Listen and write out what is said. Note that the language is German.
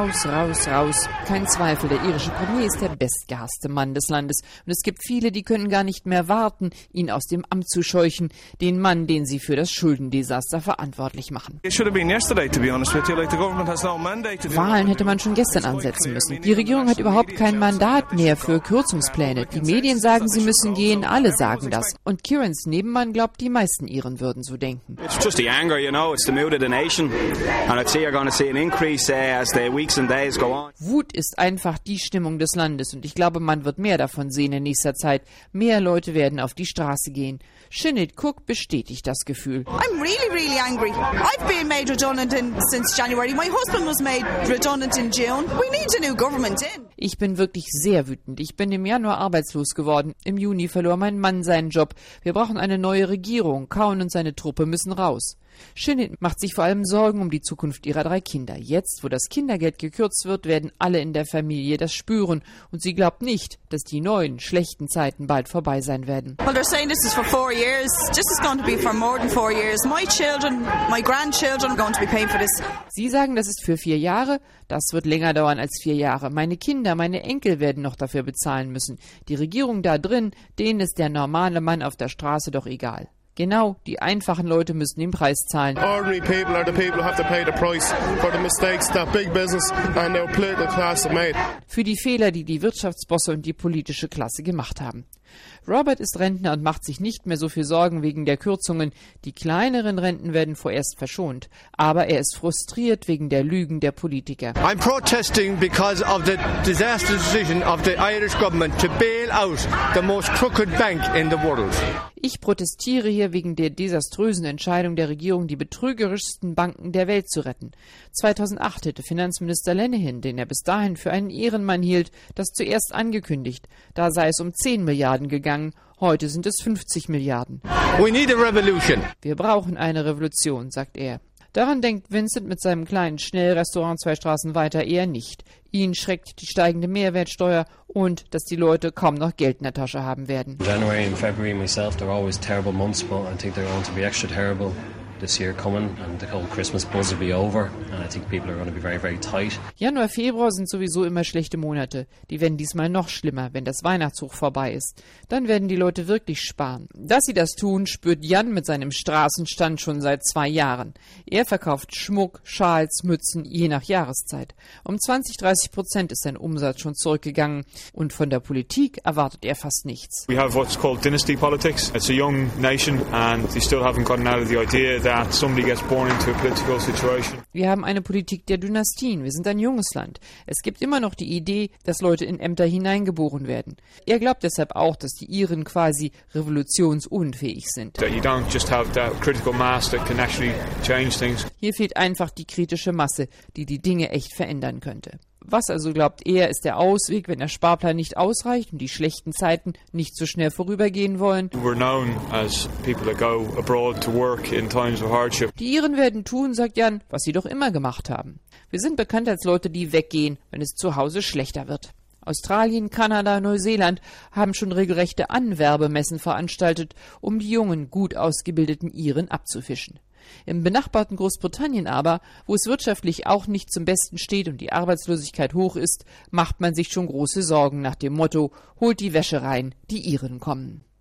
Raus, raus, raus. Kein Zweifel, der irische Premier ist der bestgehasste Mann des Landes. Und es gibt viele, die können gar nicht mehr warten, ihn aus dem Amt zu scheuchen. Den Mann, den sie für das Schuldendesaster verantwortlich machen. Wahlen hätte man schon gestern ansetzen müssen. Die Regierung hat überhaupt kein Mandat mehr für Kürzungspläne. Die Medien sagen, sie müssen gehen, alle sagen das. Und Kirans Nebenmann glaubt, die meisten Iren würden so denken. Wut ist einfach die Stimmung des Landes und ich glaube, man wird mehr davon sehen in nächster Zeit. Mehr Leute werden auf die Straße gehen. Sinead Cook bestätigt das Gefühl. I'm really, really angry. I've been made redundant since January. My husband was made redundant in June. We need a new government in. Ich bin wirklich sehr wütend. Ich bin im Januar arbeitslos geworden. Im Juni verlor mein Mann seinen Job. Wir brauchen eine neue Regierung. Cowen und seine Truppe müssen raus. Sinead macht sich vor allem Sorgen um die Zukunft ihrer 3 Kinder. Jetzt, wo das Kindergeld gekürzt wird, werden alle in der Familie das spüren. Und sie glaubt nicht, dass die neuen, schlechten Zeiten bald vorbei sein werden. Well, they're saying this is for 4 years. This is going to be for more than 4 years. My children, my grandchildren are going to be paying for this. Sie sagen, das ist für 4 Jahre. Das wird länger dauern als 4 Jahre. Meine Kinder, meine Enkel werden noch dafür bezahlen müssen. Die Regierung da drin, denen ist der normale Mann auf der Straße doch egal. Genau, die einfachen Leute müssen den Preis zahlen. Ordinary people are the people who have to pay the price for the mistakes that big business and their political class have made. Für die Fehler, die die Wirtschaftsbosse und die politische Klasse gemacht haben. Robert ist Rentner und macht sich nicht mehr so viel Sorgen wegen der Kürzungen. Die kleineren Renten werden vorerst verschont. Aber er ist frustriert wegen der Lügen der Politiker. I'm protesting because of the disastrous decision of the Irish government to bail out the most crooked bank in the world. Ich protestiere hier wegen der desaströsen Entscheidung der Regierung, die betrügerischsten Banken der Welt zu retten. 2008 hätte Finanzminister Lenihan, den er bis dahin für einen Ehrenmann hielt, das zuerst angekündigt. Da sei es um 10 Milliarden gegangen, heute sind es 50 Milliarden. We need a revolution. Wir brauchen eine Revolution, sagt er. Daran denkt Vincent mit seinem kleinen Schnellrestaurant 2 Straßen weiter eher nicht. Ihn schreckt die steigende Mehrwertsteuer und dass die Leute kaum noch Geld in der Tasche haben werden. January and February myself, they're always terrible months, but I think they're going to be extra terrible this year coming and the whole Christmas buzz will be over and I think people are going to be very, very tight. Januar, Februar sind sowieso immer schlechte Monate. Die werden diesmal noch schlimmer, wenn das Weihnachtshoch vorbei ist. Dann werden die Leute wirklich sparen. Dass sie das tun, spürt Jan mit seinem Straßenstand schon seit 2 Jahren. Er verkauft Schmuck, Schals, Mützen, je nach Jahreszeit. Um 20-30% ist sein Umsatz schon zurückgegangen und von der Politik erwartet er fast nichts. We have what's called dynasty politics. It's a young nation and they still haven't gotten out of the idea that somebody gets born into a political situation. Wir haben eine Politik der Dynastien. Wir sind ein junges Land. Es gibt immer noch die Idee, dass Leute in Ämter hineingeboren werden. Er glaubt deshalb auch, dass die Iren quasi revolutionsunfähig sind. That you don't just have that critical mass that can actually change things. Hier fehlt einfach die kritische Masse, die die Dinge echt verändern könnte. Was also glaubt er, ist der Ausweg, wenn der Sparplan nicht ausreicht und die schlechten Zeiten nicht so schnell vorübergehen wollen? We're known as people that go abroad to work in times of hardship. Die Iren werden tun, sagt Jan, was sie doch immer gemacht haben. Wir sind bekannt als Leute, die weggehen, wenn es zu Hause schlechter wird. Australien, Kanada, Neuseeland haben schon regelrechte Anwerbemessen veranstaltet, um die jungen, gut ausgebildeten Iren abzufischen. Im benachbarten Großbritannien aber, wo es wirtschaftlich auch nicht zum Besten steht und die Arbeitslosigkeit hoch ist, macht man sich schon große Sorgen nach dem Motto, holt die Wäsche rein, die Iren kommen.